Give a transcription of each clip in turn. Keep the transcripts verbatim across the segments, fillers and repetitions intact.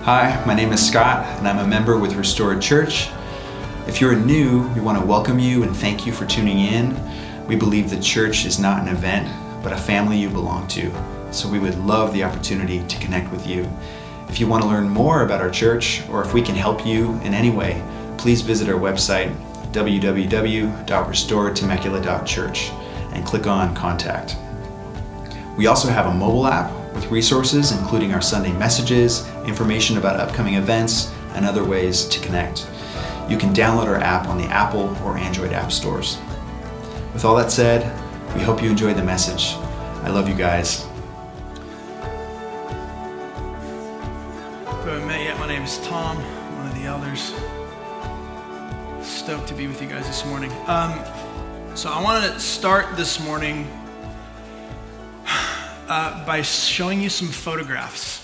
Hi, my name is Scott, and I'm a member with Restored Church. If you're new, we want to welcome you and thank you for tuning in. We believe the church is not an event, but a family you belong to, so we would love the opportunity to connect with you. If you want to learn more about our church, or if we can help you in any way, please visit our website, w w w dot restored temecula dot church, and click on Contact. We also have a mobile app with resources including our Sunday messages, information about upcoming events, and other ways to connect. You can download our app on the Apple or Android app stores. With all that said, we hope you enjoyed the message. I love you guys. If you haven't met yet, my name is Tom, one of the elders. Stoked to be with you guys this morning. Um, so I want to start this morning Uh, by showing you some photographs.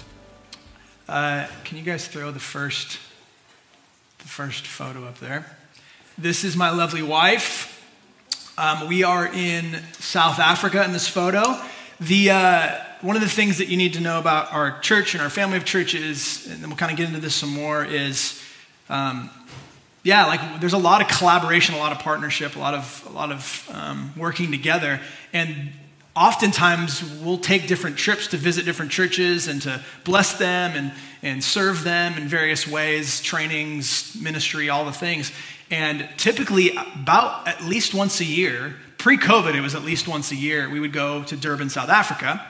Uh, can you guys throw the first, the first photo up there? This is my lovely wife. Um, we are in South Africa in this photo. The uh, one of the things that you need to know about our church and our family of churches, and then we'll kind of get into this some more, is um, yeah, like there's a lot of collaboration, a lot of partnership, a lot of a lot of um, working together, and oftentimes we'll take different trips to visit different churches and to bless them and, and serve them in various ways, trainings, ministry, all the things. And typically about at least once a year, pre-COVID it was at least once a year, we would go to Durban, South Africa.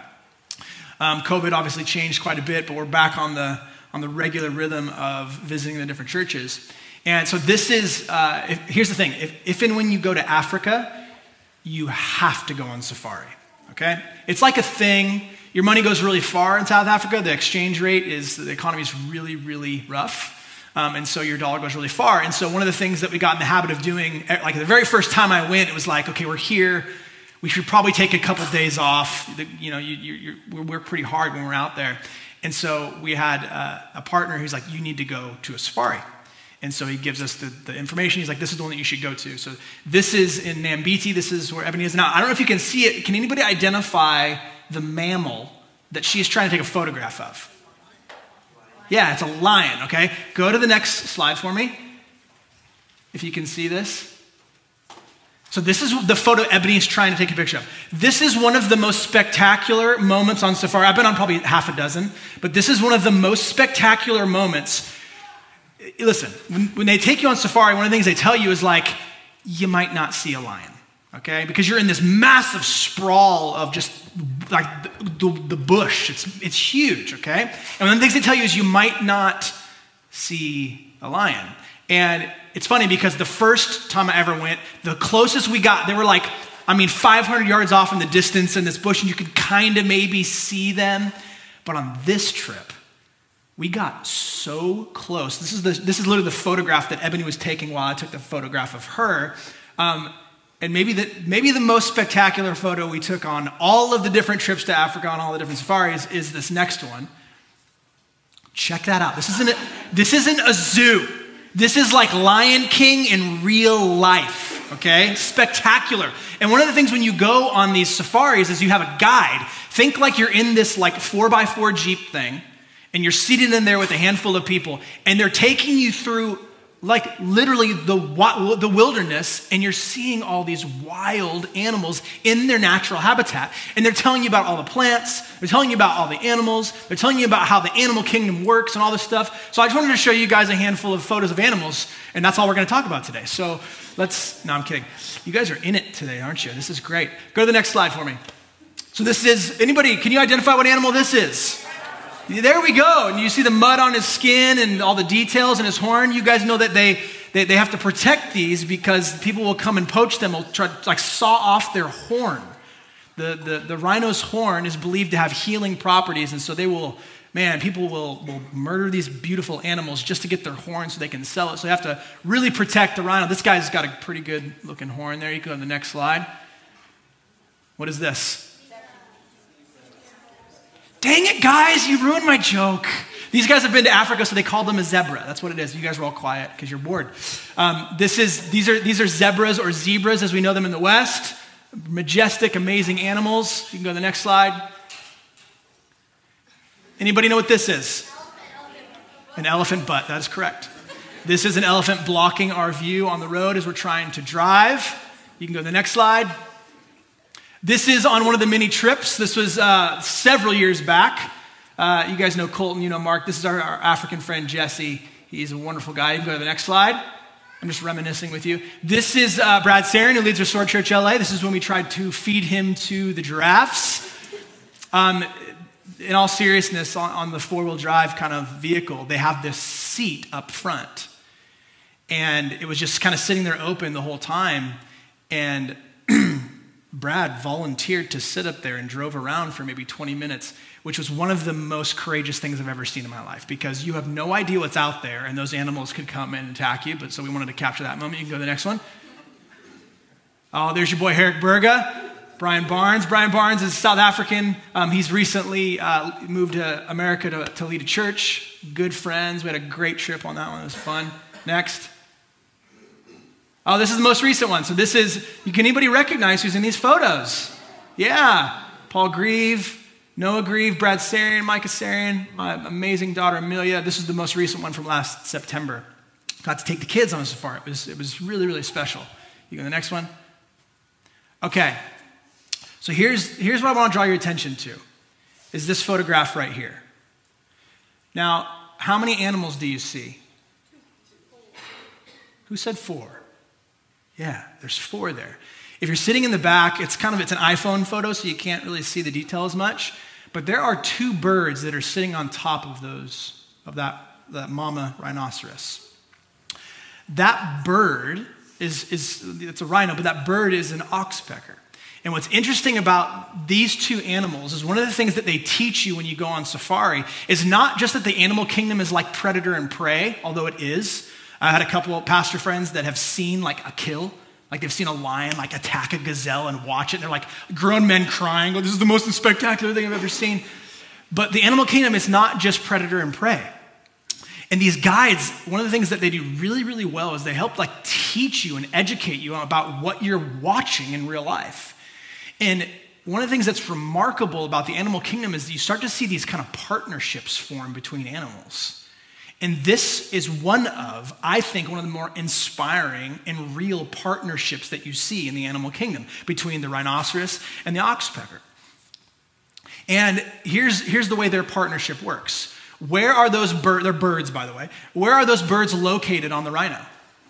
Um, COVID obviously changed quite a bit, but we're back on the, on the regular rhythm of visiting the different churches. And so this is, uh, if, here's the thing, if, if and when you go to Africa, you have to go on safari. Okay? It's like a thing. Your money goes really far in South Africa. The exchange rate is, the economy is really, really rough. Um, and so your dollar goes really far. And so one of the things that we got in the habit of doing, like the very first time I went, it was like, okay, we're here. We should probably take a couple days off. The, you know, you, you, you, we work pretty hard when we're out there. And so we had uh, a partner who's like, you need to go to a safari. And so he gives us the, the information. He's like, this is the one that you should go to. So this is in Nambiti. This is where Ebony is. Now, I don't know if you can see it. Can anybody identify the mammal that she is trying to take a photograph of? Yeah, it's a lion, okay? Go to the next slide for me, if you can see this. So this is the photo Ebony is trying to take a picture of. This is one of the most spectacular moments on safari. I've been on probably half a dozen, but this is one of the most spectacular moments. Listen, when, when they take you on safari, one of the things they tell you is like, you might not see a lion, okay? Because you're in this massive sprawl of just like the, the, the bush. It's, it's huge, okay? And one of the things they tell you is you might not see a lion. And it's funny because the first time I ever went, the closest we got, they were like, I mean, five hundred yards off in the distance in this bush, and you could kind of maybe see them. But on this trip, we got so close. This is the, this is literally the photograph that Ebony was taking while I took the photograph of her. Um, and maybe the, maybe the most spectacular photo we took on all of the different trips to Africa on all the different safaris is this next one. Check that out. This isn't a, this isn't a zoo. This is like Lion King in real life, okay? Spectacular. And one of the things when you go on these safaris is you have a guide. Think like you're in this like four by four Jeep thing, and you're seated in there with a handful of people, and they're taking you through like literally the, the wilderness, and you're seeing all these wild animals in their natural habitat. And they're telling you about all the plants, they're telling you about all the animals, they're telling you about how the animal kingdom works and all this stuff. So I just wanted to show you guys a handful of photos of animals, and that's all we're gonna talk about today. So let's, no, I'm kidding. You guys are in it today, aren't you? This is great. Go to the next slide for me. So this is, anybody, can you identify what animal this is? There we go. And you see the mud on his skin and all the details in his horn. You guys know that they, they, they have to protect these because people will come and poach them, will try to like saw off their horn. The, the, the rhino's horn is believed to have healing properties, and so they will, man, people will, will murder these beautiful animals just to get their horn so they can sell it. So they have to really protect the rhino. This guy's got a pretty good looking horn there. You can go to the next slide. What is this? Dang it, guys, you ruined my joke. These guys have been to Africa, so they called them a zebra. That's what it is. You guys are all quiet because you're bored. Um, this is these are these are zebras or zebras as we know them in the West. Majestic, amazing animals. You can go to the next slide. Anybody know what this is? An elephant butt, that is correct. This is an elephant blocking our view on the road as we're trying to drive. You can go to the next slide. This is on one of the mini trips. This was uh, several years back. Uh, you guys know Colton, you know Mark. This is our, our African friend, Jesse. He's a wonderful guy. You can go to the next slide. I'm just reminiscing with you. This is uh, Brad Sarian, who leads Restored Church L A. This is when we tried to feed him to the giraffes. Um, in all seriousness, on, on the four-wheel drive kind of vehicle, they have this seat up front. And it was just kind of sitting there open the whole time. And Brad volunteered to sit up there and drove around for maybe twenty minutes, which was one of the most courageous things I've ever seen in my life, because you have no idea what's out there, and those animals could come and attack you. But so we wanted to capture that moment. You can go to the next one. Oh, there's your boy, Herrick Berga. Brian Barnes. Brian Barnes is South African. Um, he's recently uh, moved to America to, to lead a church. Good friends. We had a great trip on that one. It was fun. Next. Oh, this is the most recent one. So this is, can anybody recognize who's in these photos? Yeah. Paul Grieve, Noah Grieve, Brad Sarian, Micah Sarian, my amazing daughter Amelia. This is the most recent one from last September. Got to take the kids on a safari. It was, it was really, really special. You go to the next one. Okay. So here's, here's what I want to draw your attention to, is this photograph right here. Now, how many animals do you see? Who said four? Yeah, there's four there. If you're sitting in the back, it's kind of, it's an iPhone photo, so you can't really see the detail as much. But there are two birds that are sitting on top of those, of that, that mama rhinoceros. That bird is, is, it's a rhino, but that bird is an oxpecker. And what's interesting about these two animals is one of the things that they teach you when you go on safari is not just that the animal kingdom is like predator and prey, although it is. I had a couple of pastor friends that have seen like a kill, like they've seen a lion like attack a gazelle and watch it. And they're like grown men crying, oh, this is the most spectacular thing I've ever seen. But the animal kingdom is not just predator and prey. And these guides, one of the things that they do really, really well is they help like teach you and educate you about what you're watching in real life. And one of the things that's remarkable about the animal kingdom is you start to see these kind of partnerships form between animals. And this is one of, I think, one of the more inspiring and real partnerships that you see in the animal kingdom between the rhinoceros and the oxpecker. And here's, here's the way their partnership works. Where are those birds, they're birds, by the way, where are those birds located on the rhino?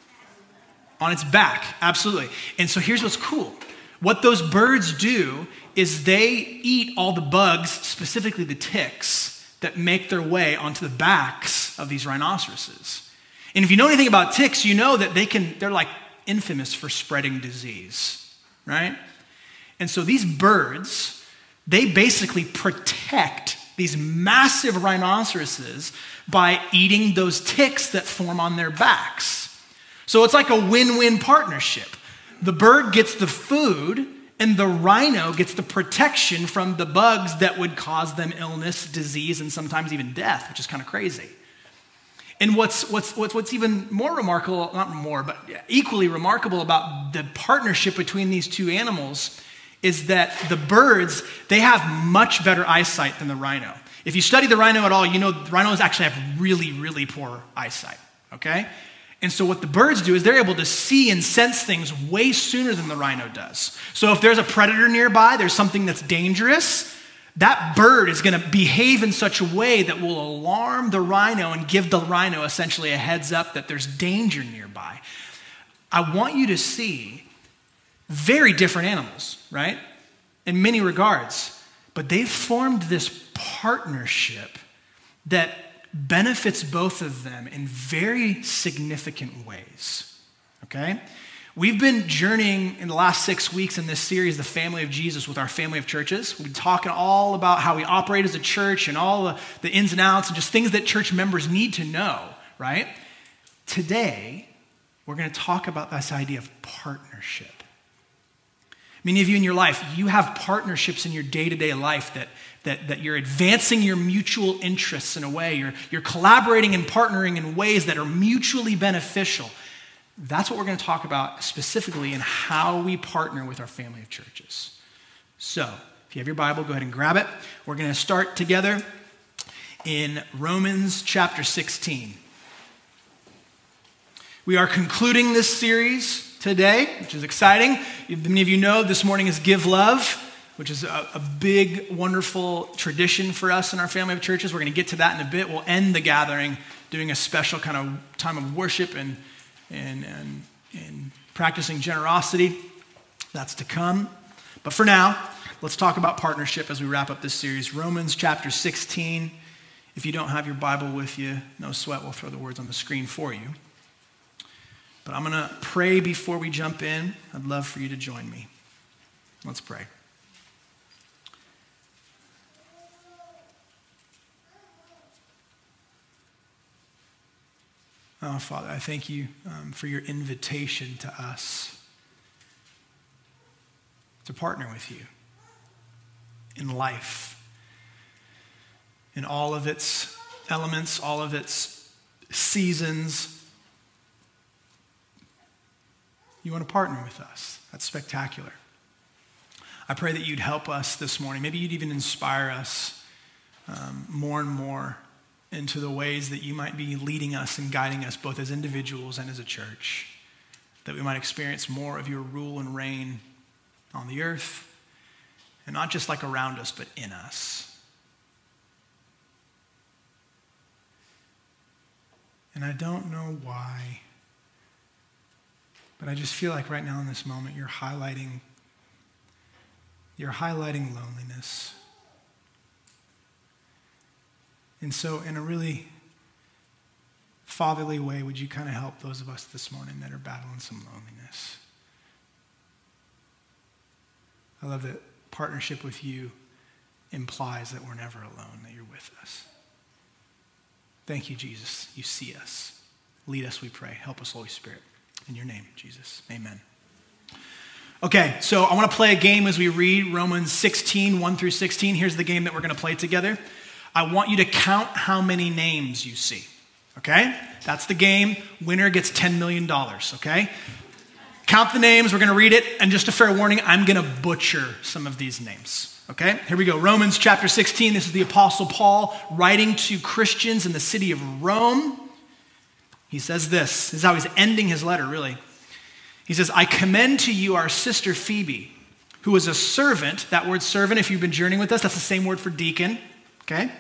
On its back, absolutely. And so here's what's cool. What those birds do is they eat all the bugs, specifically the ticks, that make their way onto the backs of these rhinoceroses. And if you know anything about ticks, you know that they can, they're like infamous for spreading disease, right? And so these birds, they basically protect these massive rhinoceroses by eating those ticks that form on their backs. So it's like a win-win partnership. The bird gets the food, and the rhino gets the protection from the bugs that would cause them illness, disease, and sometimes even death, which is kind of crazy. And what's, what's, what's, what's even more remarkable, not more, but equally remarkable about the partnership between these two animals is that the birds, they have much better eyesight than the rhino. If you study the rhino at all, you know rhinos actually have really, really poor eyesight, okay? And so what the birds do is they're able to see and sense things way sooner than the rhino does. So if there's a predator nearby, there's something that's dangerous, that bird is going to behave in such a way that will alarm the rhino and give the rhino essentially a heads up that there's danger nearby. I want you to see very different animals, right? In many regards. But they've formed this partnership that benefits both of them in very significant ways, okay? We've been journeying in the last six weeks in this series, The Family of Jesus, with our family of churches. We've been talking all about how we operate as a church and all the, the ins and outs and just things that church members need to know, right? Today, we're going to talk about this idea of partnership. Many of you in your life, you have partnerships in your day-to-day life that That, that you're advancing your mutual interests in a way. You're, you're collaborating and partnering in ways that are mutually beneficial. That's what we're going to talk about specifically in how we partner with our family of churches. So, if you have your Bible, go ahead and grab it. We're going to start together in Romans chapter sixteen. We are concluding this series today, which is exciting. Many of you know this morning is Give Love, which is a, a big, wonderful tradition for us in our family of churches. We're going to get to that in a bit. We'll end the gathering doing a special kind of time of worship and, and, and, and practicing generosity. That's to come. But for now, let's talk about partnership as we wrap up this series. Romans chapter sixteen. If you don't have your Bible with you, no sweat, we'll throw the words on the screen for you. But I'm going to pray before we jump in. I'd love for you to join me. Let's pray. Oh, Father, I thank you um, for your invitation to us to partner with you in life, in all of its elements, all of its seasons. You want to partner with us. That's spectacular. I pray that you'd help us this morning. Maybe you'd even inspire us um, more and more into the ways that you might be leading us and guiding us both as individuals and as a church, that we might experience more of your rule and reign on the earth, and not just like around us, but in us. And I don't know why, but I just feel like right now in this moment, you're highlighting, you're highlighting loneliness. And so in a really fatherly way, would you kind of help those of us this morning that are battling some loneliness? I love that partnership with you implies that we're never alone, that you're with us. Thank you, Jesus. You see us. Lead us, we pray. Help us, Holy Spirit. In your name, Jesus. Amen. Okay, so I want to play a game as we read Romans sixteen, one through sixteen. Here's the game that we're going to play together. I want you to count how many names you see, okay? That's the game. Winner gets ten million dollars, okay? Count the names. We're going to read it. And just a fair warning, I'm going to butcher some of these names, okay? Here we go. Romans chapter sixteen. This is the Apostle Paul writing to Christians in the city of Rome. He says this. This is how he's ending his letter, really. He says, I commend to you our sister Phoebe, who is a servant. That word servant, if you've been journeying with us, that's the same word for deacon. Okay?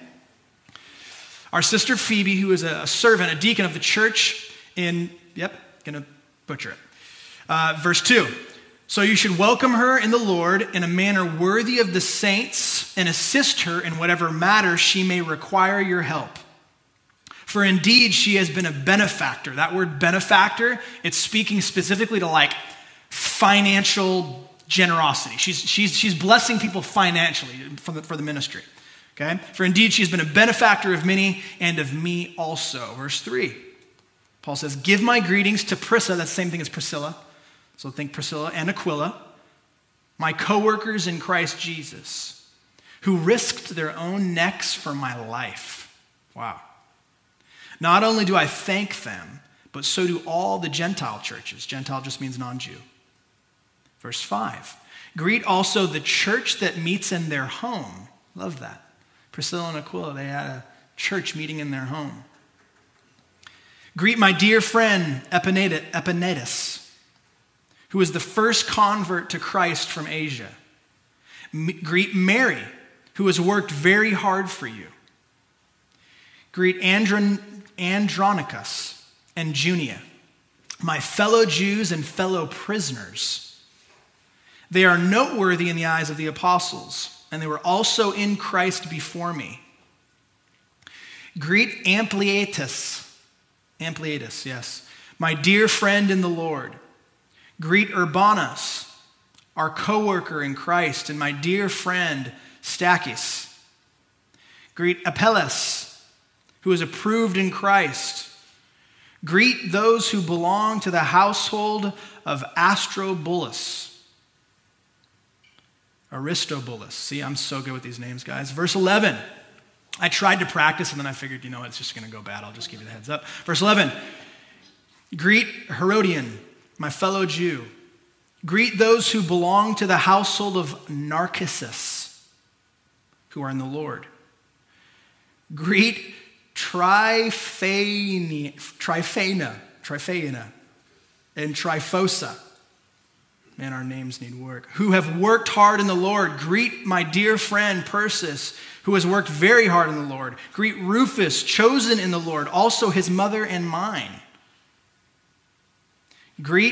Our sister Phoebe, who is a servant, a deacon of the church in, yep, gonna butcher it. Uh, verse two. So you should welcome her in the Lord in a manner worthy of the saints and assist her in whatever matter she may require your help. For indeed, she has been a benefactor. That word benefactor, it's speaking specifically to like financial generosity. She's, she's, she's blessing people financially for the, for the ministry. Okay? For indeed, she has been a benefactor of many and of me also. Verse three, Paul says, give my greetings to Prisca, that's the same thing as Priscilla. So think Priscilla and Aquila, my co-workers in Christ Jesus, who risked their own necks for my life. Wow. Not only do I thank them, but so do all the Gentile churches. Gentile just means non-Jew. Verse five, greet also the church that meets in their home. Love that. Priscilla and Aquila, they had a church meeting in their home. Greet my dear friend Epaenetus, who is the first convert to Christ from Asia. M- greet Mary, who has worked very hard for you. Greet Andron- Andronicus and Junia, my fellow Jews and fellow prisoners. They are noteworthy in the eyes of the apostles, and they were also in Christ before me. Greet Ampliatus, Ampliatus, yes, my dear friend in the Lord. Greet Urbanus, our co-worker in Christ, and my dear friend Stachys. Greet Apelles, who is approved in Christ. Greet those who belong to the household of Astrobulus. Aristobulus. See, I'm so good with these names, guys. Verse eleven. I tried to practice, and then I figured, you know, it's just going to go bad. I'll just give you the heads up. Verse eleven. Greet Herodian, my fellow Jew. Greet those who belong to the household of Narcissus, who are in the Lord. Greet Tryphena, Tryphena, Tryphena, and Tryphosa. Man, our names need work. Who have worked hard in the Lord. Greet my dear friend Persis, who has worked very hard in the Lord. Greet Rufus, chosen in the Lord, also his mother and mine. Greet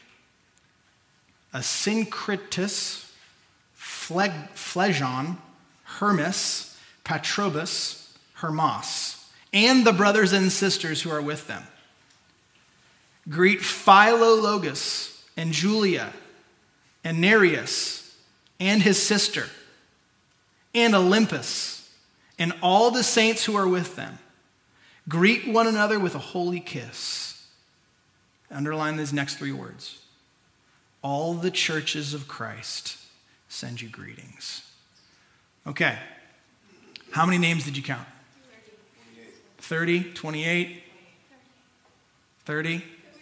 Asyncritus, Phlegon, Hermas, Patrobus, Hermas, and the brothers and sisters who are with them. Greet Philologus and Julia and Nereus and his sister and Olympus and all the saints who are with them. Greet one another with a holy kiss. Underline these next three words. All the churches of Christ send you greetings. Okay. How many names did you count? thirty, twenty-eight, thirty?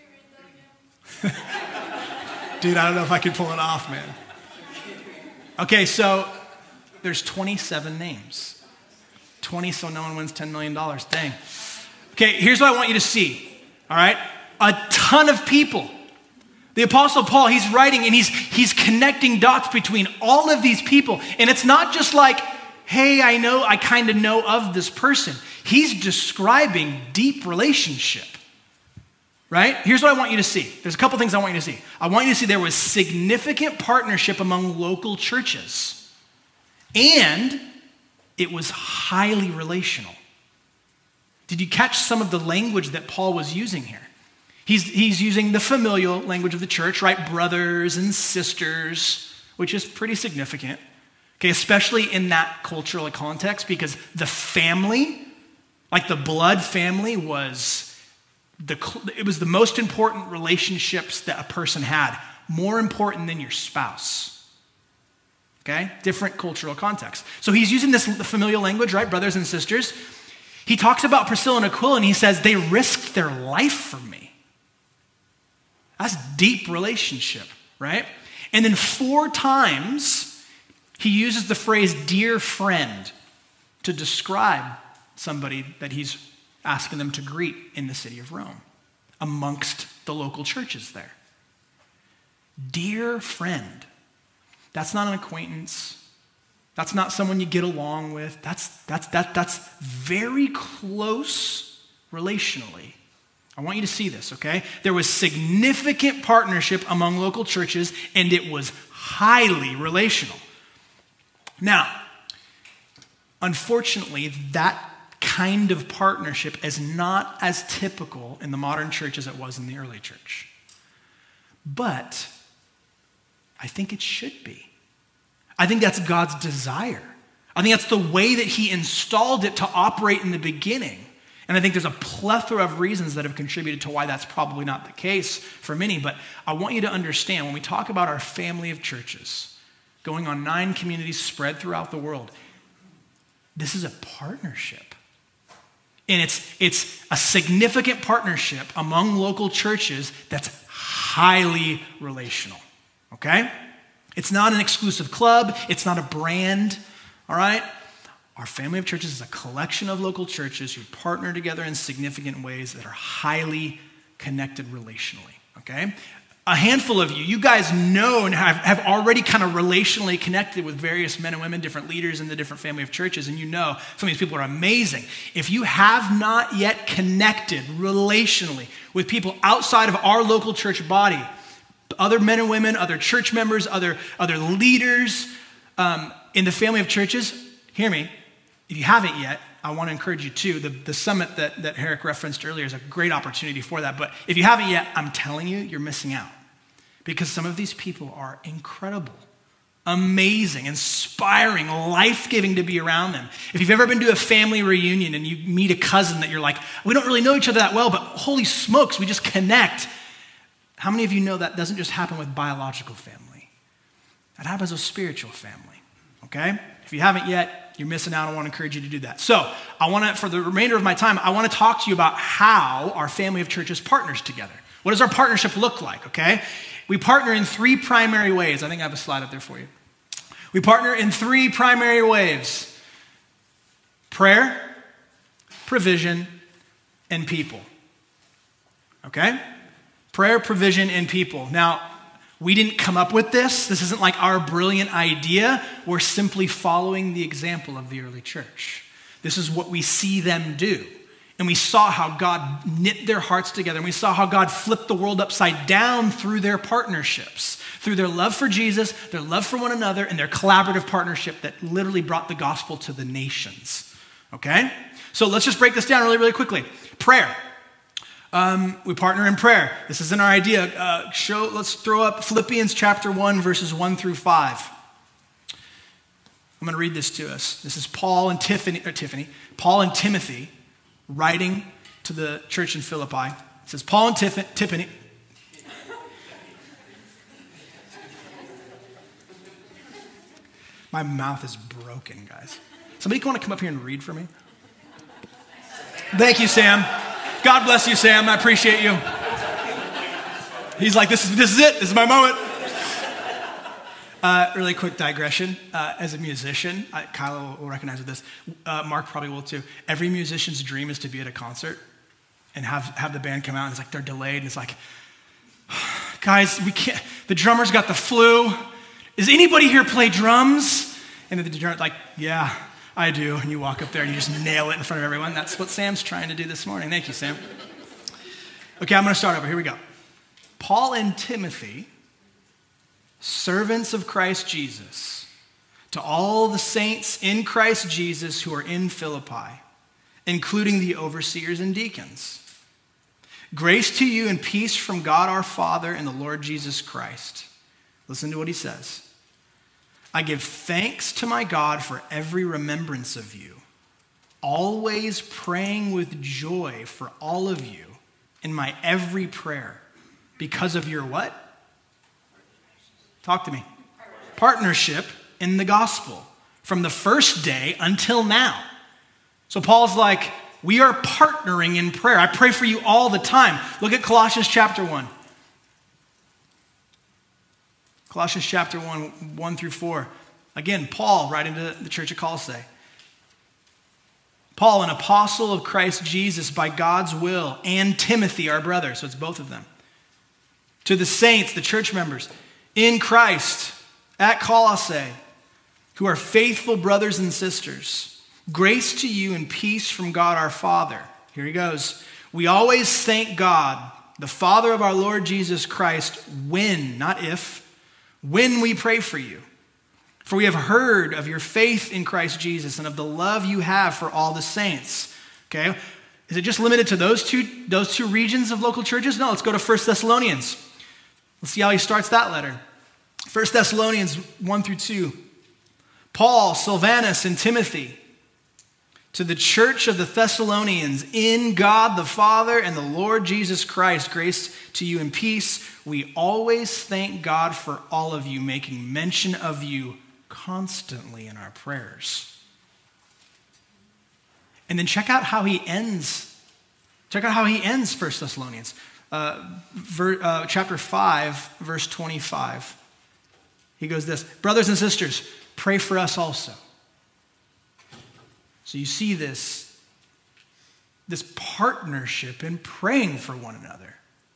Dude, I don't know if I can pull it off, man. Okay, so there's twenty-seven names. twenty, so no one wins ten million dollars. Dang. Okay, here's what I want you to see. All right? A ton of people. The Apostle Paul, he's writing and he's, he's connecting dots between all of these people. And it's not just like, hey, I know, I kind of know of this person. He's describing deep relationship. Right? Here's what I want you to see. There's a couple things I want you to see. I want you to see there was significant partnership among local churches. And it was highly relational. Did you catch some of the language that Paul was using here? He's, he's using the familial language of the church, right? Brothers and sisters, which is pretty significant. Okay, especially in that cultural context, because the family, like the blood family, was the it was the most important relationships that a person had, more important than your spouse. Okay, different cultural context. So he's using this familial language, right? Brothers and sisters. He talks about Priscilla and Aquila, and he says they risked their life for me. That's deep relationship, right? And then four times he uses the phrase dear friend to describe somebody that he's asking them to greet in the city of Rome amongst the local churches there. Dear friend. That's not an acquaintance. That's not someone you get along with. That's, that's, that, that's very close relationally. I want you to see this, okay? There was significant partnership among local churches, and it was highly relational. Now, unfortunately, that kind of partnership is not as typical in the modern church as it was in the early church. But I think it should be. I think that's God's desire. I think that's the way that he installed it to operate in the beginning. And I think there's a plethora of reasons that have contributed to why that's probably not the case for many. But I want you to understand, when we talk about our family of churches, going on nine communities spread throughout the world, this is a partnership. And it's, it's a significant partnership among local churches that's highly relational, okay? It's not an exclusive club. It's not a brand, all right? Our family of churches is a collection of local churches who partner together in significant ways that are highly connected relationally, okay? A handful of you, you guys know and have, have already kind of relationally connected with various men and women, different leaders in the different family of churches, and you know some of these people are amazing. If you have not yet connected relationally with people outside of our local church body, other men and women, other church members, other, other leaders um, in the family of churches, hear me, if you haven't yet, I want to encourage you to. The, the summit that, that Herrick referenced earlier is a great opportunity for that. But if you haven't yet, I'm telling you, you're missing out. Because some of these people are incredible, amazing, inspiring, life-giving to be around them. If you've ever been to a family reunion and you meet a cousin that you're like, we don't really know each other that well, but holy smokes, we just connect. How many of you know that doesn't just happen with biological family? That happens with spiritual family, okay? If you haven't yet, you're missing out. I want to encourage you to do that. So I want to, for the remainder of my time, I want to talk to you about how our family of churches partners together. What does our partnership look like, okay? We partner in three primary ways. I think I have a slide up there for you. We partner in three primary ways. Prayer, provision, and people. Okay? Prayer, provision, and people. Now, we didn't come up with this. This isn't like our brilliant idea. We're simply following the example of the early church. This is what we see them do. And we saw how God knit their hearts together. And we saw how God flipped the world upside down through their partnerships, through their love for Jesus, their love for one another, and their collaborative partnership that literally brought the gospel to the nations. Okay? So let's just break this down really, really quickly. Prayer. Um, we partner in prayer. This isn't our idea. Uh, show. Let's throw up Philippians chapter one, verses one through five. I'm going to read this to us. This is Paul and Tiffany, or Tiffany, Paul and Timothy writing to the church in Philippi. It says, Paul and Tiff- Tiffany. My mouth is broken, guys. Somebody want to come up here and read for me? Thank you, Sam. God bless you, Sam. I appreciate you. He's like, this is this is it. This is my moment. Uh, really quick digression. Uh, as a musician, I, Kyle will recognize this. Uh, Mark probably will too. Every musician's dream is to be at a concert and have, have the band come out. And it's like they're delayed. And it's like, guys, we can't. The drummer's got the flu. Does anybody here play drums? And then the drummer's like, yeah, I do. And you walk up there and you just nail it in front of everyone. That's what Sam's trying to do this morning. Thank you, Sam. Okay, I'm going to start over. Here we go. Paul and Timothy, servants of Christ Jesus, to all the saints in Christ Jesus who are in Philippi, including the overseers and deacons. Grace to you and peace from God our Father and the Lord Jesus Christ. Listen to what he says. I give thanks to my God for every remembrance of you, always praying with joy for all of you in my every prayer, because of your what? Talk to me. Partnership in the gospel from the first day until now. So Paul's like, we are partnering in prayer. I pray for you all the time. Look at Colossians chapter one. Colossians chapter one, one through four. Again, Paul writing to the church of Colossae. Paul, an apostle of Christ Jesus by God's will, and Timothy, our brother. So it's both of them. To the saints, the church members, in Christ, at Colossae, who are faithful brothers and sisters. Grace to you and peace from God our Father. Here he goes. We always thank God, the Father of our Lord Jesus Christ, when, not if, when we pray for you. For we have heard of your faith in Christ Jesus and of the love you have for all the saints. Okay? Is it just limited to those two, those two regions of local churches? No, let's go to First Thessalonians. Let's see how he starts that letter. First Thessalonians one through two. Paul, Silvanus, and Timothy, to the church of the Thessalonians, in God the Father and the Lord Jesus Christ, grace to you and peace. We always thank God for all of you, making mention of you constantly in our prayers. And then check out how he ends. Check out how he ends First Thessalonians. Uh, ver, uh, chapter five, verse twenty-five. He goes this, brothers and sisters, pray for us also. So you see this, this partnership in praying for one another.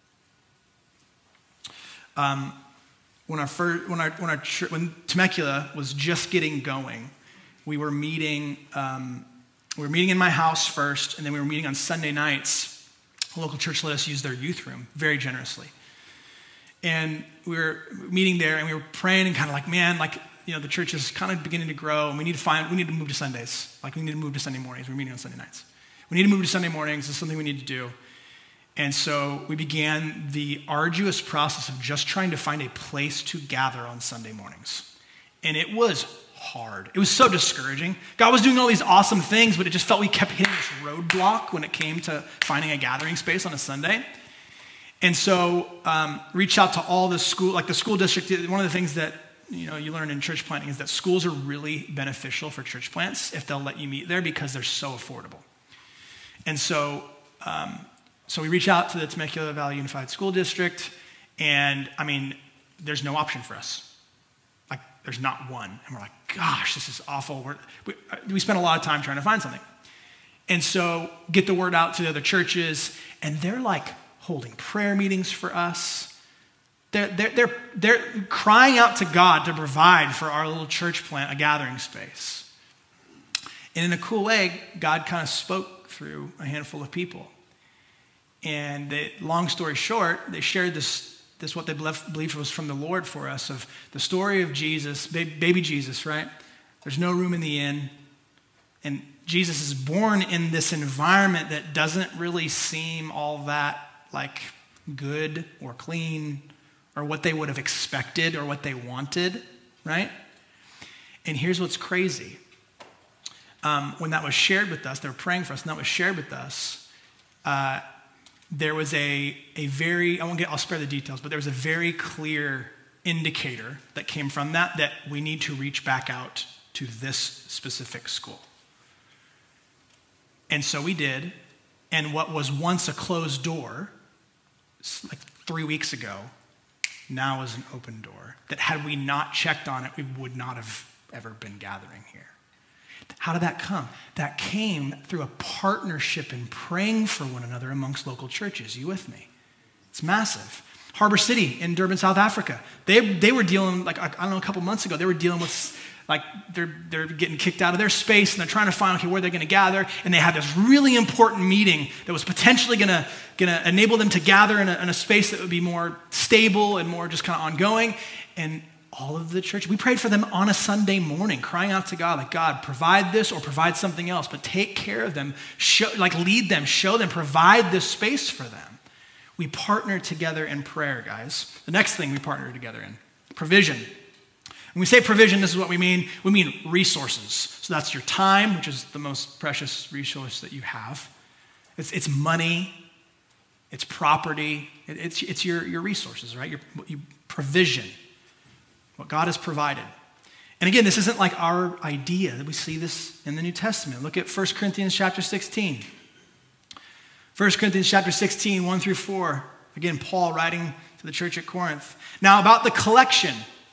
Um, when our first, when our when our when Temecula was just getting going, we were meeting. Um, we were meeting in my house first, and then we were meeting on Sunday nights. A local church let us use their youth room very generously, and we were meeting there, and we were praying, and kind of like, man, like you know, the church is kind of beginning to grow, and we need to find, we need to move to Sundays. Like we need to move to Sunday mornings. We're meeting on Sunday nights. We need to move to Sunday mornings. It's something we need to do. And so we began the arduous process of just trying to find a place to gather on Sunday mornings. And it was hard. It was so discouraging. God was doing all these awesome things, but it just felt we kept hitting this roadblock when it came to finding a gathering space on a Sunday. And so um, reached out to all the school, like the school district. One of the things that you know you learn in church planting is that schools are really beneficial for church plants if they'll let you meet there because they're so affordable. And so um, So we reach out to the Temecula Valley Unified School District, and I mean, there's no option for us. Like, there's not one. And we're like, gosh, this is awful. We're, we, we spent a lot of time trying to find something. And so get the word out to the other churches, and they're like holding prayer meetings for us. They're, they're, they're, they're crying out to God to provide for our little church plant a gathering space. And in a cool way, God kind of spoke through a handful of people. And they, long story short, they shared this, this what they believed was from the Lord for us, of the story of Jesus, baby Jesus, right? There's no room in the inn. And Jesus is born in this environment that doesn't really seem all that like good or clean or what they would have expected or what they wanted, right? And here's what's crazy. Um, when that was shared with us, they were praying for us, and that was shared with us, uh, there was a, a very, I won't get, I'll spare the details, but there was a very clear indicator that came from that, that we need to reach back out to this specific school. And so we did, and what was once a closed door, like three weeks ago, now is an open door, that had we not checked on it, we would not have ever been gathering here. How did that come? That came through a partnership in praying for one another amongst local churches. You with me? It's massive. Harbor City in Durban, South Africa. They they were dealing, like, I don't know, a couple months ago, they were dealing with, like, they're they're getting kicked out of their space, and they're trying to find, okay, where they're going to gather. And they had this really important meeting that was potentially going to going to enable them to gather in a, in a space that would be more stable and more just kind of ongoing. And all of the church, we prayed for them on a Sunday morning, crying out to God, like, God, provide this or provide something else, but take care of them, show, like lead them, show them, provide this space for them. We partner together in prayer, guys. The next thing we partner together in, provision. When we say provision, this is what we mean. We mean resources. So that's your time, which is the most precious resource that you have. It's, it's money, it's property, it, it's, it's your, your resources, right? Your, your provision. What God has provided. And again, this isn't like our idea. We see this in the New Testament. Look at First Corinthians chapter sixteen. First Corinthians chapter sixteen, one through four. Again, Paul writing to the church at Corinth. Now about the collection.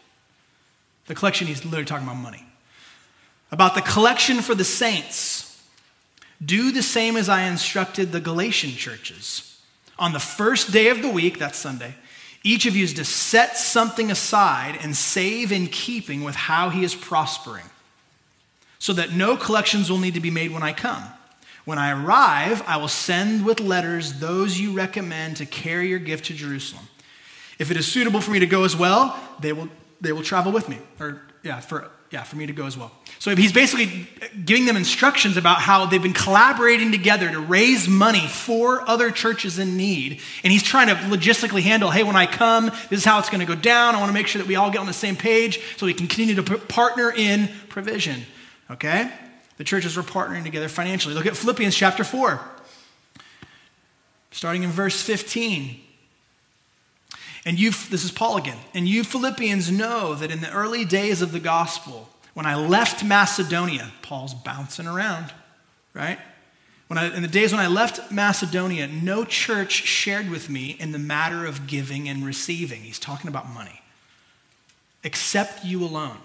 The collection, he's literally talking about money. About the collection for the saints. Do the same as I instructed the Galatian churches. On the first day of the week, that's Sunday, each of you is to set something aside and save in keeping with how he is prospering, so that no collections will need to be made when I come. When I arrive, I will send with letters those you recommend to carry your gift to Jerusalem. If it is suitable for me to go as well, they will they will travel with me. Or yeah, for yeah, for me to go as well. So he's basically giving them instructions about how they've been collaborating together to raise money for other churches in need. And he's trying to logistically handle, hey, when I come, this is how it's going to go down. I want to make sure that we all get on the same page so we can continue to partner in provision. Okay? The churches were partnering together financially. Look at Philippians chapter four. Starting in verse fifteen. And you, this is Paul again. And you Philippians know that in the early days of the gospel, when I left Macedonia, Paul's bouncing around, right? When I, in the days when I left Macedonia, no church shared with me in the matter of giving and receiving. He's talking about money. Except you alone.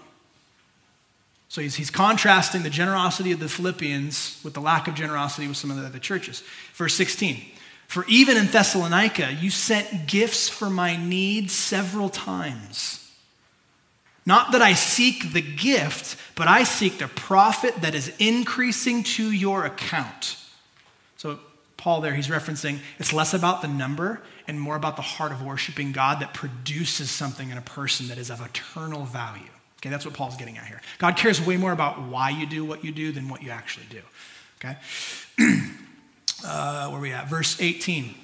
So he's, he's contrasting the generosity of the Philippians with the lack of generosity with some of the other churches. Verse sixteen. For even in Thessalonica, you sent gifts for my needs several times. Not that I seek the gift, but I seek the profit that is increasing to your account. So Paul there, he's referencing, it's less about the number and more about the heart of worshiping God that produces something in a person that is of eternal value. Okay, that's what Paul's getting at here. God cares way more about why you do what you do than what you actually do. Okay? Uh, where are we at? Verse eighteen.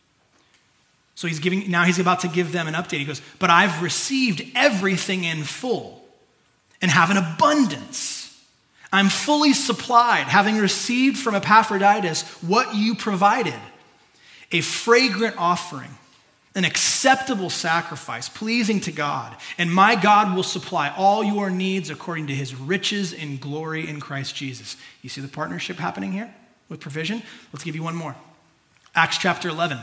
So he's giving, now he's about to give them an update. He goes, but I've received everything in full and have an abundance. I'm fully supplied, having received from Epaphroditus what you provided, a fragrant offering, an acceptable sacrifice, pleasing to God. And my God will supply all your needs according to his riches in glory in Christ Jesus. You see the partnership happening here? With provision. Let's give you one more. Acts chapter eleven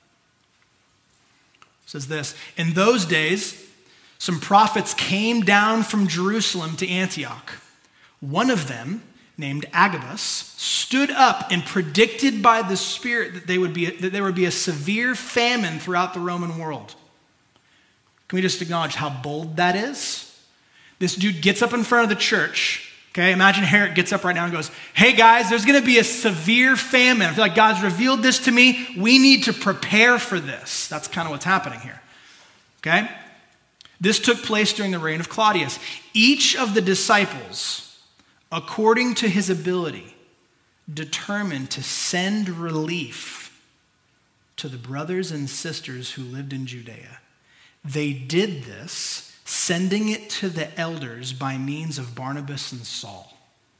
says this. In those days, some prophets came down from Jerusalem to Antioch. One of them, named Agabus stood up and predicted by the Spirit that, they would be, that there would be a severe famine throughout the Roman world. Can we just acknowledge how bold that is? This dude gets up in front of the church. Okay, imagine Herod gets up right now and goes, hey guys, there's going to be a severe famine. I feel like God's revealed this to me. We need to prepare for this. That's kind of what's happening here. Okay? This took place during the reign of Claudius. Each of the disciples, according to his ability, determined to send relief to the brothers and sisters who lived in Judea. They did this, sending it to the elders by means of Barnabas and Saul.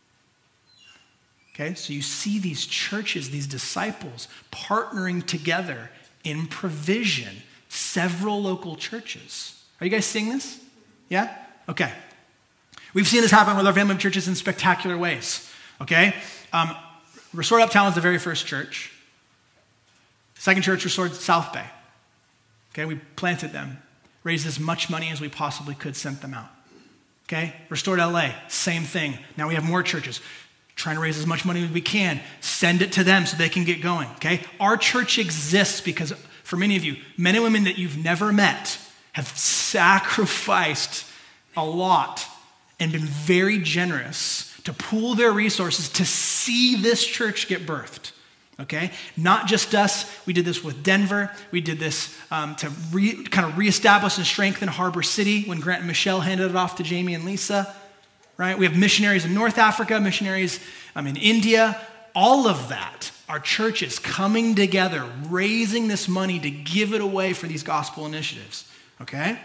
Okay, so you see these churches, these disciples partnering together in provision, several local churches. Are you guys seeing this? Yeah? Okay. We've seen this happen with our family of churches in spectacular ways. Okay? Um, Restored Uptown was the very first church. Second church, Restored South Bay. Okay, we planted them. Raised as much money as we possibly could, sent them out. Okay? Restored L A, same thing. Now we have more churches. Trying to raise as much money as we can. Send it to them so they can get going. Okay? Our church exists because for many of you, men and women that you've never met have sacrificed a lot and been very generous to pool their resources to see this church get birthed. Okay, not just us. We did this with Denver. We did this um, to re, kind of reestablish and strengthen Harbor City when Grant and Michelle handed it off to Jamie and Lisa. Right? We have missionaries in North Africa, missionaries um, in India. All of that, our churches coming together, raising this money to give it away for these gospel initiatives. Okay,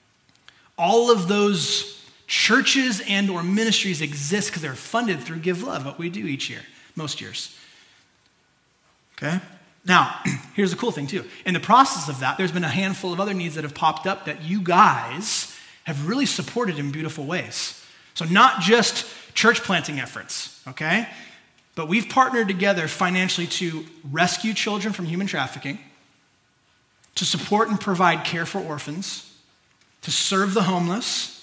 all of those churches and or ministries exist because they're funded through Give Love, what we do each year, most years. Okay? Now, here's the cool thing too. In the process of that, there's been a handful of other needs that have popped up that you guys have really supported in beautiful ways. So not just church planting efforts, okay? But we've partnered together financially to rescue children from human trafficking, to support and provide care for orphans, to serve the homeless,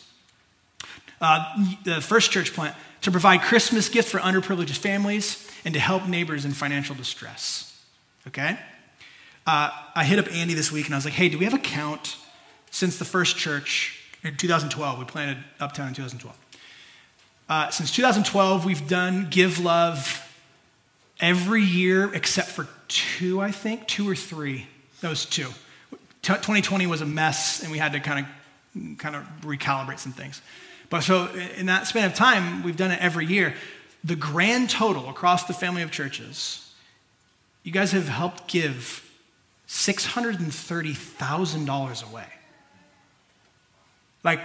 uh, the first church plant, to provide Christmas gifts for underprivileged families, and to help neighbors in financial distress. Okay? Uh, I hit up Andy this week and I was like, hey, do we have a count since the first church in two thousand twelve? We planted Uptown in two thousand twelve. Uh, since two thousand twelve, we've done Give Love every year except for two, I think, two or three. That was two. twenty twenty was a mess and we had to kind of kind of recalibrate some things. But so in that span of time, we've done it every year. The grand total across the family of churches, you guys have helped give six hundred thirty thousand dollars away. Like,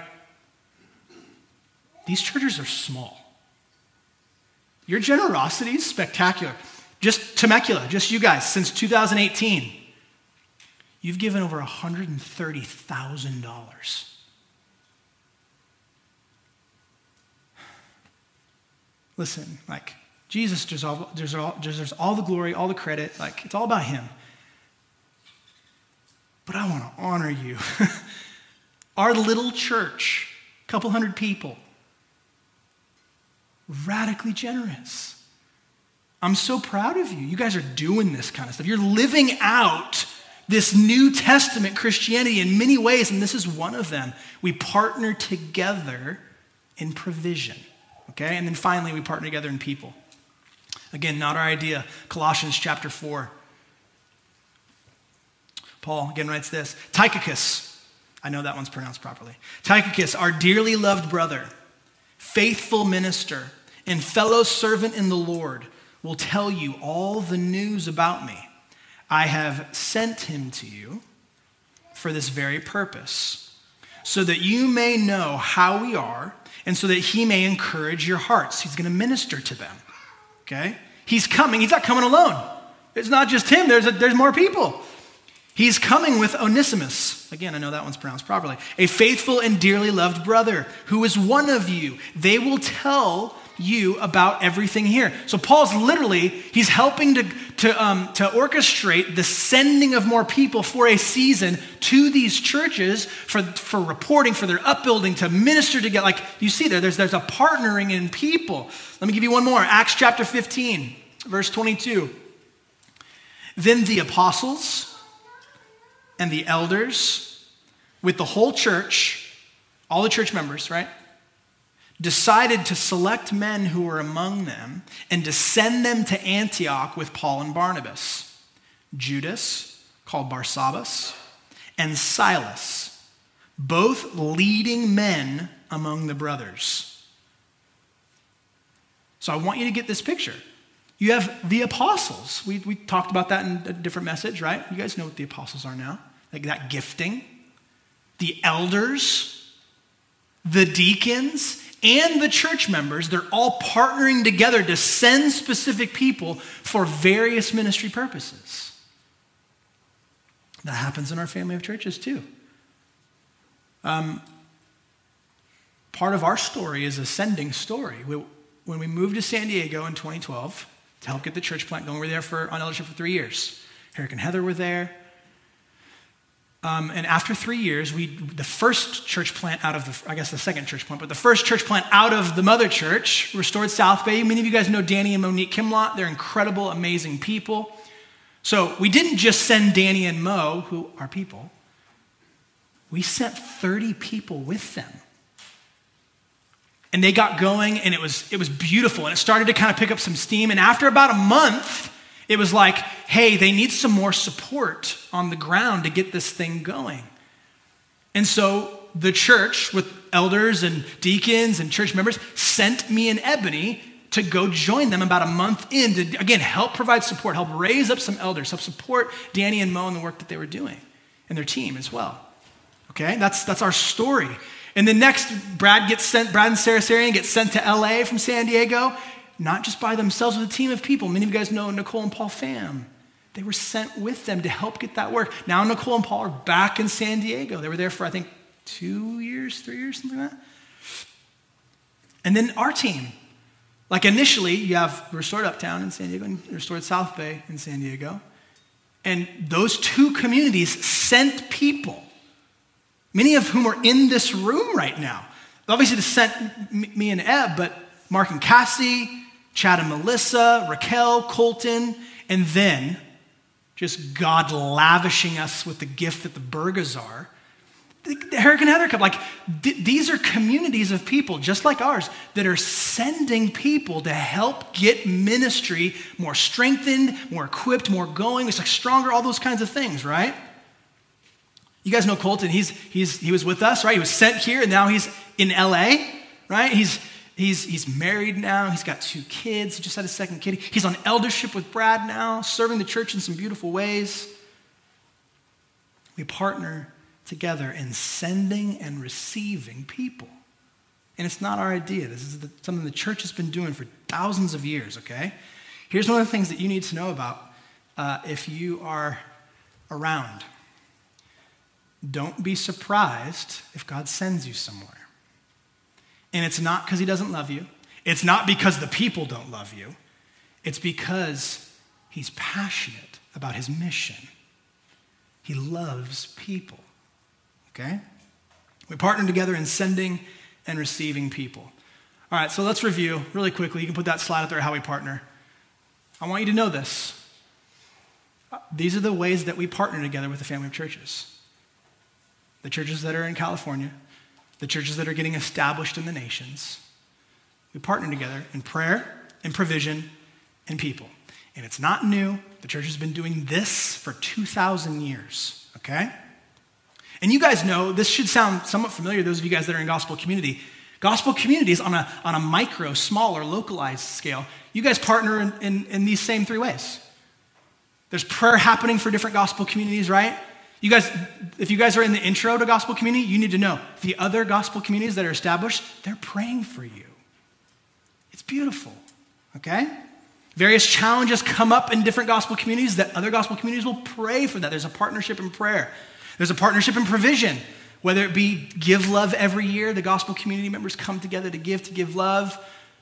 these churches are small. Your generosity is spectacular. Just Temecula, just you guys, since two thousand eighteen, you've given over one hundred thirty thousand dollars. Listen, like, Jesus deserves all, deserves, all, deserves all the glory, all the credit. Like, it's all about him. But I want to honor you. Our little church, a couple hundred people, radically generous. I'm so proud of you. You guys are doing this kind of stuff. You're living out this New Testament Christianity in many ways, and this is one of them. We partner together in provision. Okay, and then finally, we partner together in people. Again, not our idea. Colossians chapter four. Paul again writes this. Tychicus, I know that one's pronounced properly. Tychicus, our dearly loved brother, faithful minister, and fellow servant in the Lord, will tell you all the news about me. I have sent him to you for this very purpose, so that you may know how we are, and so that he may encourage your hearts. He's going to minister to them, okay? He's coming. He's not coming alone. It's not just him. There's, a, there's more people. He's coming with Onesimus. Again, I know that one's pronounced properly. A faithful and dearly loved brother who is one of you. They will tell you about everything here. So Paul's literally, he's helping to, to, um, to orchestrate the sending of more people for a season to these churches for, for reporting, for their upbuilding, to minister together. Like you see there, there's, there's a partnering in people. Let me give you one more. Acts chapter fifteen, verse twenty-two. Then the apostles and the elders with the whole church, all the church members, right, decided to select men who were among them and to send them to Antioch with Paul and Barnabas, Judas, called Barsabbas, and Silas, both leading men among the brothers. So I want you to get this picture. You have the apostles. We, we talked about that in a different message, right? You guys know what the apostles are now. Like that gifting. The elders, the deacons, and the church members, they're all partnering together to send specific people for various ministry purposes. That happens in our family of churches too. Um, part of our story is a sending story. We, when we moved to San Diego in twenty twelve to help get the church plant going, we were there for, on eldership for three years. Eric and Heather were there. Um, and after three years, we the first church plant out of the, I guess the second church plant, but the first church plant out of the mother church, Restored South Bay. Many of you guys know Danny and Monique Kimlott. They're incredible, amazing people. So we didn't just send Danny and Mo, who are people. We sent thirty people with them. And they got going, and it was it was beautiful. And it started to kind of pick up some steam. And after about a month, it was like, hey, they need some more support on the ground to get this thing going. And so the church with elders and deacons and church members sent me and Ebony to go join them about a month in to, again, help provide support, help raise up some elders, help support Danny and Mo in the work that they were doing and their team as well. Okay, that's that's our story. And then next, Brad gets sent, Brad and Sarah Sarian get sent to L A from San Diego, not just by themselves, with a team of people. Many of you guys know Nicole and Paul Pham. They were sent with them to help get that work. Now Nicole and Paul are back in San Diego. They were there for, I think, two years, three years, something like that. And then our team. Like initially, you have Restored Uptown in San Diego and Restored South Bay in San Diego. And those two communities sent people, many of whom are in this room right now. Obviously, they sent me and Eb, but Mark and Cassie, Chad and Melissa, Raquel, Colton, and then just God lavishing us with the gift that the Burgas are. The Eric and Heather Cup, like th- these are communities of people just like ours that are sending people to help get ministry more strengthened, more equipped, more going. It's like stronger, all those kinds of things, right? You guys know Colton. He's he's he was with us, right? He was sent here, and now he's in L A, right? He's he's he's married now. He's got two kids. He just had a second kid. He's on eldership with Brad now, serving the church in some beautiful ways. We partner together in sending and receiving people. And it's not our idea. This is the, something the church has been doing for thousands of years, okay? Here's one of the things that you need to know about uh, if you are around. Don't be surprised if God sends you somewhere. And it's not because he doesn't love you. It's not because the people don't love you. It's because he's passionate about his mission. He loves people. Okay? We partner together in sending and receiving people. All right, so let's review really quickly. You can put that slide up there, how we partner. I want you to know this. These are the ways that we partner together with the family of churches. The churches that are in California, the churches that are getting established in the nations. We partner together in prayer, in provision, and people. And it's not new. The church has been doing this for two thousand years, okay? And you guys know, this should sound somewhat familiar, those of you guys that are in gospel community. Gospel communities on a, on a micro, smaller, localized scale, you guys partner in, in, in these same three ways. There's prayer happening for different gospel communities, right? You guys, if you guys are in the intro to gospel community, you need to know the other gospel communities that are established, they're praying for you. It's beautiful, okay? Various challenges come up in different gospel communities that other gospel communities will pray for that. There's a partnership in prayer. There's a partnership in provision, whether it be Give Love every year. The gospel community members come together to give, to give love.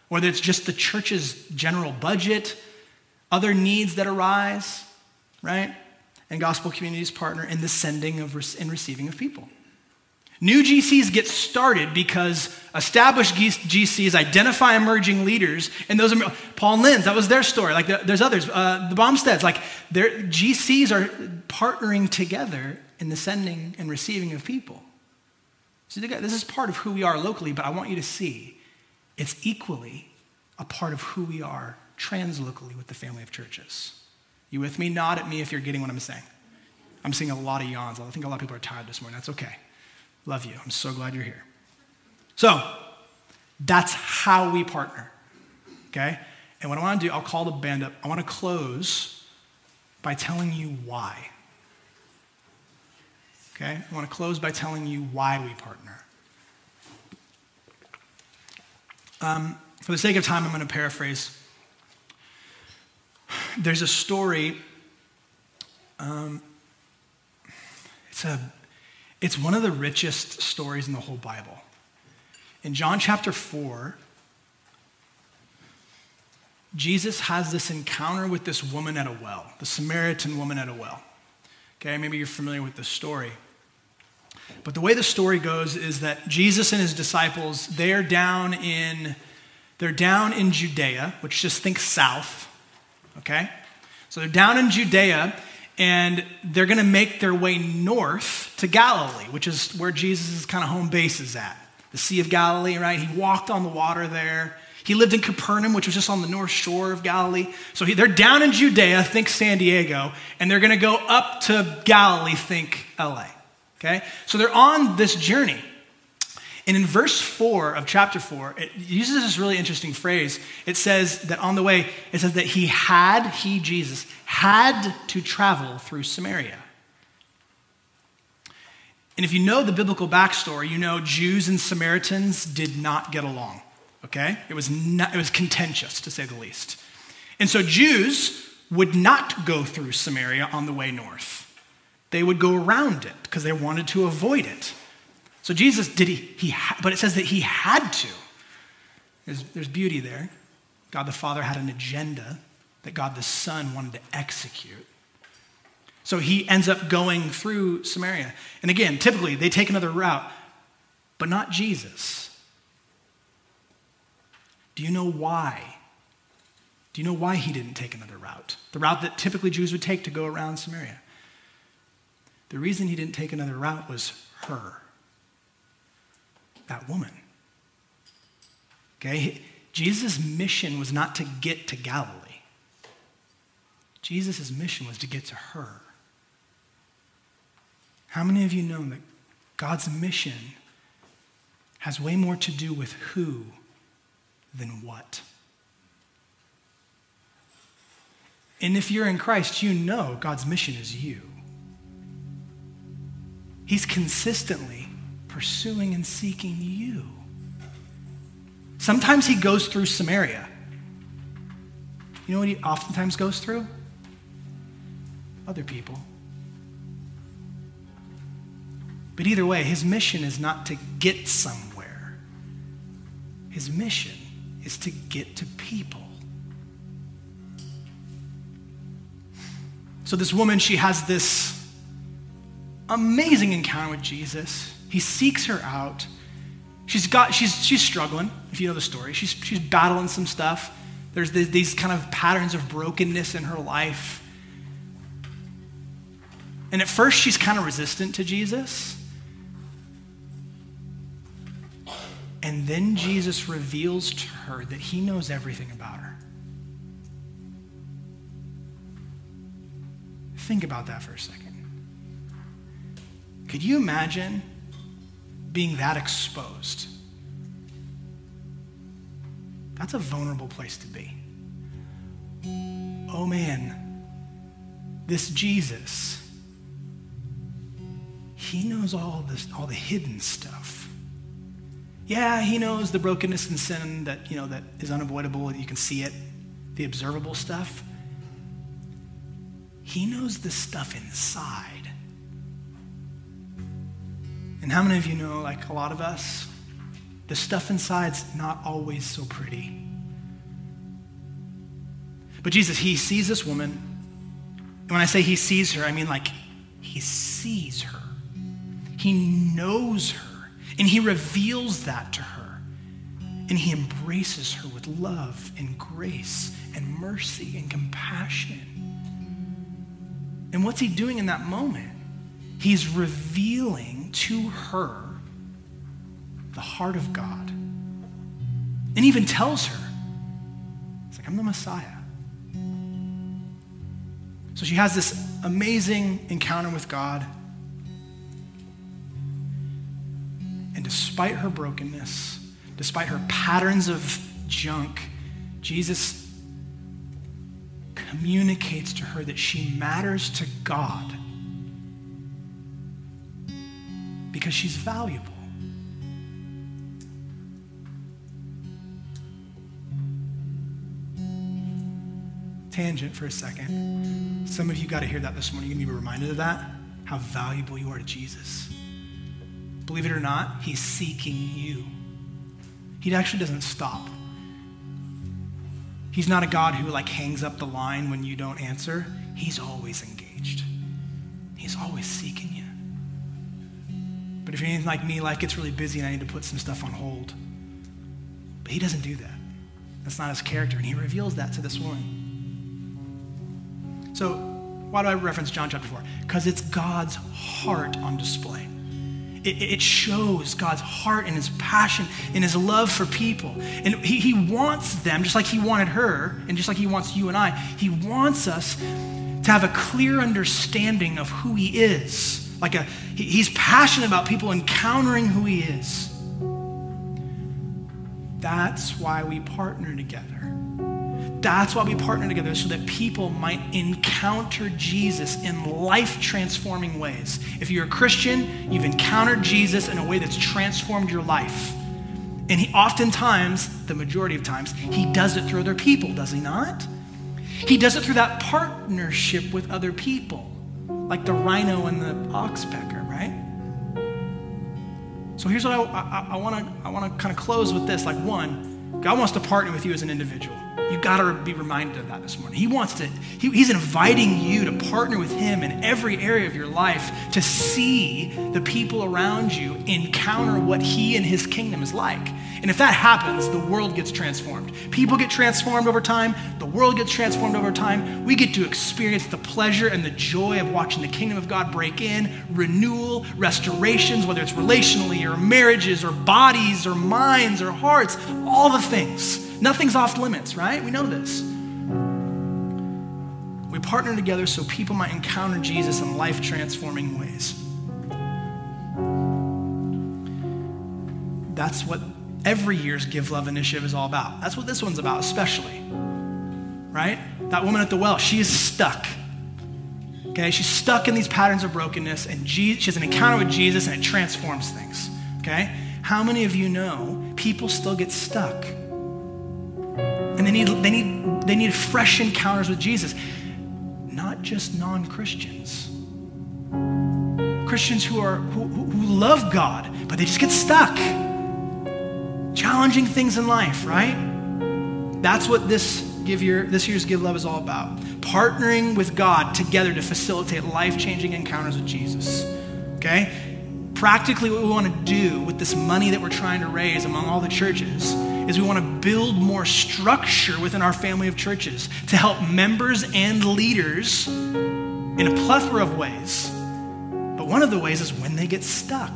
whether it's just the church's general budget, other needs that arise, right? And Gospel Communities partner in the sending of and receiving of people. New G Cs get started because established G Cs identify emerging leaders, and those are Paul and Lynn's, that was their story. Like there's others, uh, the Baumsteads, like their G Cs are partnering together in the sending and receiving of people. So this is part of who we are locally, but I want you to see it's equally a part of who we are translocally with the family of churches. You with me? Nod at me if you're getting what I'm saying. I'm seeing a lot of yawns. I think a lot of people are tired this morning. That's okay. Love you. I'm so glad you're here. So, that's how we partner, okay? And what I want to do, I'll call the band up. I want to close by telling you why. Okay? I want to close by telling you why we partner. Um, for the sake of time, I'm going to paraphrase. There's a story. Um, it's a It's one of the richest stories in the whole Bible. In John chapter four, Jesus has this encounter with this woman at a well, the Samaritan woman at a well. Okay, maybe you're familiar with this story. But the way the story goes is that Jesus and his disciples, they're down in, they're down in Judea, which just think south, okay? So they're down in Judea, and they're going to make their way north to Galilee, which is where Jesus' kind of home base is at. The Sea of Galilee, right? He walked on the water there. He lived in Capernaum, which was just on the north shore of Galilee. So he, they're down in Judea, think San Diego, and they're going to go up to Galilee, think L A. Okay? So they're on this journey. And in verse four of chapter four, it uses this really interesting phrase. It says that on the way, it says that he had, he, Jesus, had to travel through Samaria. And if you know the biblical backstory, you know Jews and Samaritans did not get along, okay? It was not, it was contentious, to say the least. And so Jews would not go through Samaria on the way north. They would go around it because they wanted to avoid it. So Jesus, did he, he ha- but it says that he had to. There's, there's beauty there. God the Father had an agenda that God the Son wanted to execute. So he ends up going through Samaria. And again, typically they take another route, but not Jesus. Do you know why? Do you know why he didn't take another route? The route that typically Jews would take to go around Samaria. The reason he didn't take another route was her. That woman. Okay? Jesus' mission was not to get to Galilee. Jesus' mission was to get to her. How many of you know that God's mission has way more to do with who than what? And if you're in Christ, you know God's mission is you. He's consistently pursuing and seeking you. Sometimes he goes through Samaria. You know what he oftentimes goes through? Other people. But either way, his mission is not to get somewhere. His mission is to get to people. So this woman, she has this amazing encounter with Jesus. He seeks her out. She's got, she's, she's struggling, if you know the story. She's, she's battling some stuff. There's these, these kind of patterns of brokenness in her life. And at first, she's kind of resistant to Jesus. And then Jesus reveals to her that he knows everything about her. Think about that for a second. Could you imagine being that exposed? That's a vulnerable place to be. Oh man, this Jesus, he knows all this, all the hidden stuff. Yeah, he knows the brokenness and sin that, you know, that is unavoidable, you can see it, the observable stuff. He knows the stuff inside. And how many of you know, like a lot of us, the stuff inside's not always so pretty. But Jesus, he sees this woman. And when I say he sees her, I mean like he sees her. He knows her. And he reveals that to her. And he embraces her with love and grace and mercy and compassion. And what's he doing in that moment? He's revealing to her the heart of God. And even tells her, it's like, I'm the Messiah. So she has this amazing encounter with God. And despite her brokenness, despite her patterns of junk, Jesus communicates to her that she matters to God because she's valuable. Tangent for a second. Some of you got to hear that this morning. You're going to be reminded of that, how valuable you are to Jesus. Believe it or not, he's seeking you. He actually doesn't stop. He's not a God who like hangs up the line when you don't answer. He's always engaged. He's always seeking you. But if you're anything like me, life gets really busy and I need to put some stuff on hold. But he doesn't do that. That's not his character. And he reveals that to this woman. So why do I reference John chapter four? Because it's God's heart on display. It, it shows God's heart and his passion and his love for people. And he, he wants them, just like he wanted her, and just like he wants you and I, he wants us to have a clear understanding of who he is. Like a, he, he's passionate about people encountering who he is. That's why we partner together. That's why we partner together, so that people might encounter Jesus in life-transforming ways. If you're a Christian, you've encountered Jesus in a way that's transformed your life. And he oftentimes, the majority of times, he does it through other people, does he not? He does it through that partnership with other people, like the rhino and the oxpecker, right? So here's what I want to I want to kind of close with this. Like, one, God wants to partner with you as an individual. You got to be reminded of that this morning. He wants to, he, he's inviting you to partner with him in every area of your life to see the people around you encounter what he and his kingdom is like. And if that happens, the world gets transformed. People get transformed over time. The world gets transformed over time. We get to experience the pleasure and the joy of watching the kingdom of God break in, renewal, restorations, whether it's relationally or marriages or bodies or minds or hearts, all the things. Nothing's off limits, right? We know this. We partner together so people might encounter Jesus in life-transforming ways. That's what every year's Give Love initiative is all about. That's what this one's about, especially, right? That woman at the well, she is stuck. Okay, she's stuck in these patterns of brokenness, and she has an encounter with Jesus, and it transforms things. Okay, how many of you know people still get stuck? And they need, they need, they need fresh encounters with Jesus. Not just non-Christians. Christians who are who, who love God, but they just get stuck. Challenging things in life, right? That's what this give year, this year's Give Love is all about. Partnering with God together to facilitate life-changing encounters with Jesus. Okay? Practically what we want to do with this money that we're trying to raise among all the churches is we want to build more structure within our family of churches to help members and leaders in a plethora of ways. But one of the ways is when they get stuck.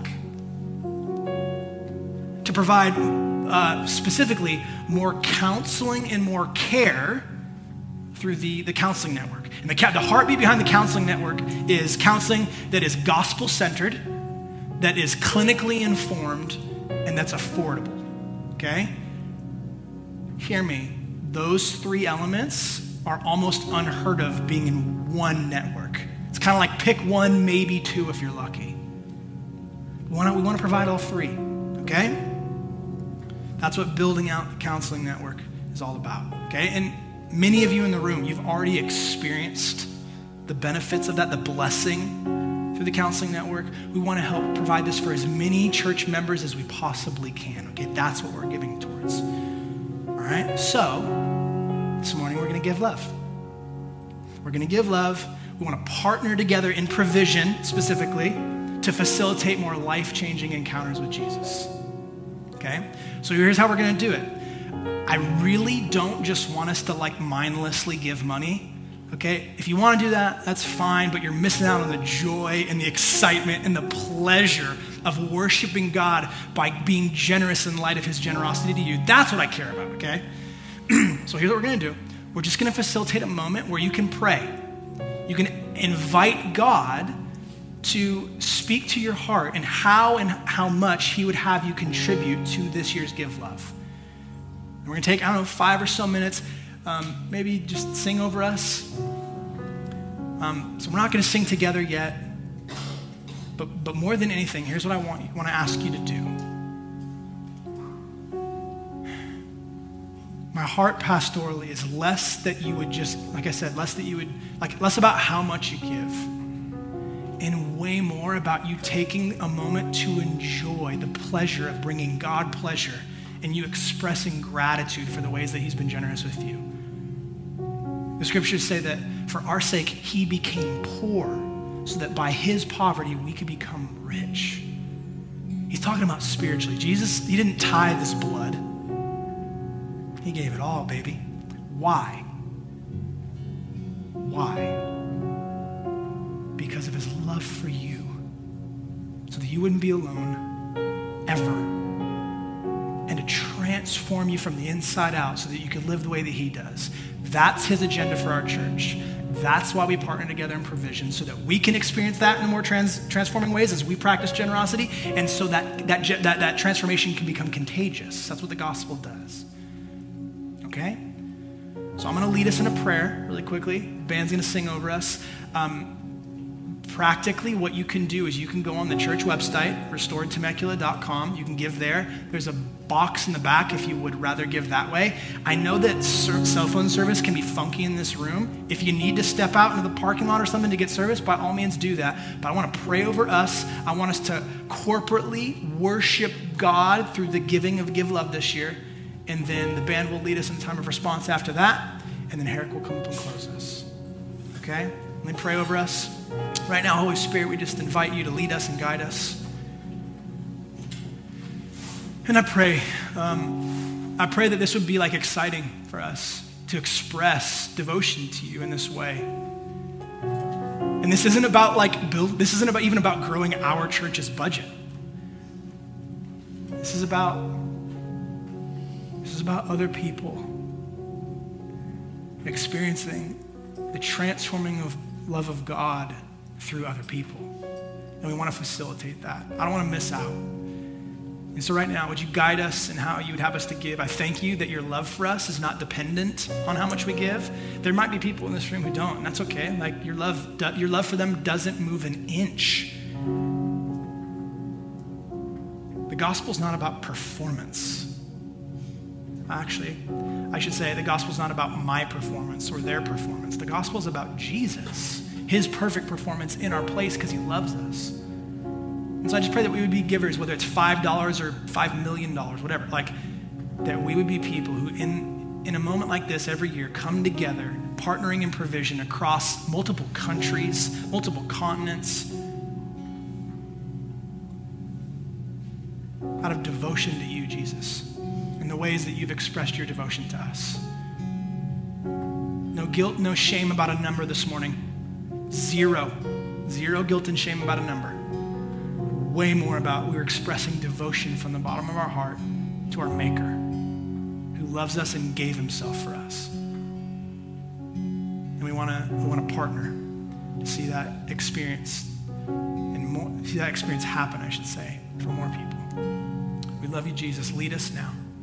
To provide uh, specifically more counseling and more care through the, the counseling network. And the, the heartbeat behind the counseling network is counseling that is gospel-centered, that is clinically informed, and that's affordable, okay? Hear me, those three elements are almost unheard of being in one network. It's kind of like pick one, maybe two if you're lucky. We want to, we want to provide all three, okay? That's what building out the counseling network is all about, okay? And many of you in the room, you've already experienced the benefits of that, the blessing through the counseling network. We want to help provide this for as many church members as we possibly can, okay? That's what we're giving towards. All right, so this morning we're going to give love. We're going to give love. We want to partner together in provision, specifically, to facilitate more life-changing encounters with Jesus. Okay? So here's how we're going to do it. I really don't just want us to like mindlessly give money. Okay? If you want to do that, that's fine, but you're missing out on the joy and the excitement and the pleasure of worshiping God by being generous in light of his generosity to you. That's what I care about, okay? So here's what we're going to do. We're just going to facilitate a moment where you can pray. You can invite God to speak to your heart and how and how much he would have you contribute to this year's Give Love. And we're going to take, I don't know, five or so minutes, um, maybe just sing over us. Um, so we're not going to sing together yet, but but more than anything, here's what I want, want to ask you to do. My heart pastorally is less that you would just, like I said, less that you would, like less about how much you give, and way more about you taking a moment to enjoy the pleasure of bringing God pleasure and you expressing gratitude for the ways that he's been generous with you. The scriptures say that for our sake, he became poor so that by his poverty, we could become rich. He's talking about spiritually. Jesus, he didn't tithe his blood. He gave it all, baby. Why? Why? Because of his love for you, so that you wouldn't be alone ever, and to transform you from the inside out so that you could live the way that he does. That's his agenda for our church. That's why we partner together in provision, so that we can experience that in more trans- transforming ways as we practice generosity, and so that that, that that transformation can become contagious. That's what the gospel does. Okay? So I'm going to lead us in a prayer really quickly. The band's going to sing over us. Um, practically, what you can do is you can go on the church website, restored temecula dot com. You can give there. There's a box in the back if you would rather give that way. I know that ser- cell phone service can be funky in this room. If you need to step out into the parking lot or something to get service, by all means do that. But I want to pray over us. I want us to corporately worship God through the giving of Give Love this year. And then the band will lead us in a time of response after that. And then Herrick will come up and close us. Okay? Let me pray over us. Right now, Holy Spirit, we just invite you to lead us and guide us. And I pray, um, I pray that this would be like exciting for us to express devotion to you in this way. And this isn't about like build, this isn't about even about growing our church's budget. This is about This is about other people experiencing the transforming of love of God through other people. And we want to facilitate that. I don't want to miss out. And so right now, would you guide us in how you would have us to give? I thank you that your love for us is not dependent on how much we give. There might be people in this room who don't, and that's okay. Like your love, your love for them doesn't move an inch. The gospel's not about performance. Actually, I should say the gospel's not about my performance or their performance. The gospel's about Jesus, his perfect performance in our place because he loves us. And so I just pray that we would be givers, whether it's five dollars or five million dollars, whatever, like that we would be people who in, in a moment like this every year come together, partnering in provision across multiple countries, multiple continents, out of devotion to you, Jesus. In the ways that you've expressed your devotion to us. No guilt, no shame about a number this morning. Zero. Zero guilt and shame about a number. Way more about we're expressing devotion from the bottom of our heart to our Maker, who loves us and gave himself for us. And we want to we want to partner to see that experience and more, see that experience happen, I should say, for more people. We love you, Jesus. Lead us now.